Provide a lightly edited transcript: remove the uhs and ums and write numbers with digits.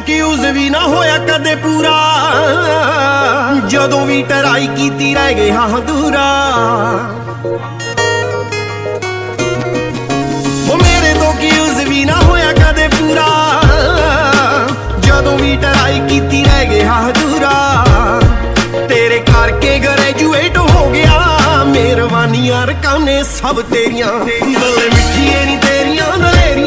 ਕਿ ਯੂਜ਼ ਵੀ ਨਾ ਹੋਇਆ ਕਦੇ ਪੂਰਾ, ਜਦੋਂ ਵੀ ਟਰਾਈ ਕੀਤੀ ਰਹਿ ਗਏ ਹਾਂ ਅਧੂਰਾ। ਉਹ ਮੇਰੇ ਤੋਂ ਕਿ ਯੂਜ਼ ਵੀ ਨਾ ਹੋਇਆ ਕਦੇ ਪੂਰਾ, ਜਦੋਂ ਵੀ ਟਰਾਈ ਕੀਤੀ ਰਹਿ ਗਏ ਹਾਂ ਅਧੂਰਾ। ਤੇਰੇ ਕਰਕੇ ਗ੍ਰੈਜੂਏਟ ਹੋ ਗਿਆ, ਮਿਹਰਬਾਨੀਆਂ ਰਕਾਨੇ ਸਭ ਤੇਰੀਆਂ, ਬੱਲੇ ਮਿੱਠੀਏ ਨੀ ਤੇਰੀਆਂ ਨਲੇਰੀਆਂ।